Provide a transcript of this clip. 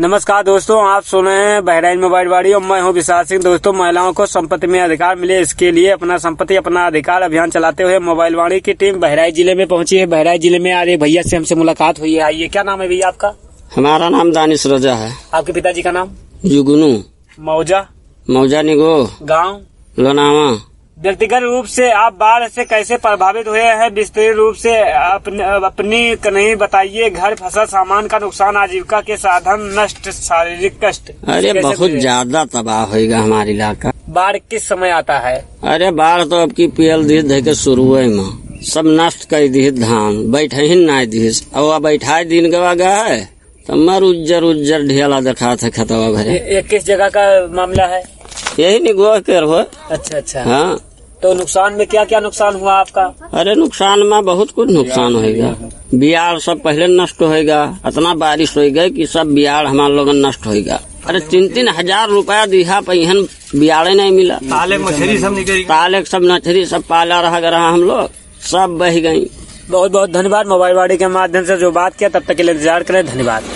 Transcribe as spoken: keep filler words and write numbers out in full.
नमस्कार दोस्तों, आप सुन रहे हैं बहराइच मोबाइल वाड़ी और मैं हूं विशाल सिंह। दोस्तों, महिलाओं को संपत्ति में अधिकार मिले, इसके लिए अपना संपत्ति अपना अधिकार अभियान चलाते हुए मोबाइल वाड़ी की टीम बहराइच जिले में पहुंची है। बहराइच जिले में आज एक भैया से हमसे मुलाकात हुई है। आइए, क्या नाम है भैया आपका? हमारा नाम दानिश रजा है। आपके पिताजी का नाम? जुगनू मौजा मौजा निगो गाँव लोनावा। व्यक्तिगत रूप से आप बाढ़ से कैसे प्रभावित हुए हैं? विस्तृत रूप से अपने अपनी कहानी बताइए। घर, फसल, सामान का नुकसान, आजीविका के साधन नष्ट, शारीरिक कष्ट। अरे बहुत ज्यादा तबाह होगा हमारा इलाका। बाढ़ किस समय आता है? अरे बाढ़ तो अब की पियल दी थे के शुरू में सब नष्ट कर दी। धान बैठे ही ना दी और बैठा दिन गवा गया है तो मर उज्जर उज्जर ढेला देखा था खतवा भरे। ये किस जगह का मामला है? यही निगो कर हो। अच्छा अच्छा। हाँ, तो नुकसान में क्या क्या नुकसान हुआ आपका? अरे नुकसान में बहुत कुछ नुकसान होगा। बियाड़ सब पहले नष्ट होगा। इतना बारिश हो गई कि सब बियाड़ हमारे लोग नष्ट होगा। अरे तीन तीन हजार रुपया दिहा पहिन बियाड़े नहीं मिला। ताले मछली सब निकल ताले सब मछली सब पाला रहा रहा हम लोग सब बह गयी। बहुत बहुत धन्यवाद। मोबाइल वाड़ी के माध्यम से जो बात किया, तब तक के लिए इंतजार करें। धन्यवाद।